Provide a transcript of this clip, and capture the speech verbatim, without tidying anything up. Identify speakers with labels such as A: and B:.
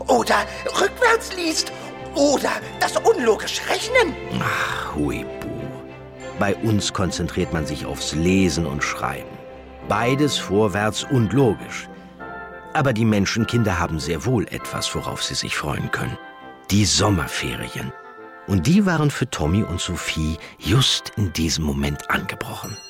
A: oder rückwärts liest oder das unlogische Rechnen.
B: Ach, Huibu. Bei uns konzentriert man sich aufs Lesen und Schreiben. Beides vorwärts und logisch. Aber die Menschenkinder haben sehr wohl etwas, worauf sie sich freuen können. Die Sommerferien. Und die waren für Tommy und Sophie just in diesem Moment angebrochen.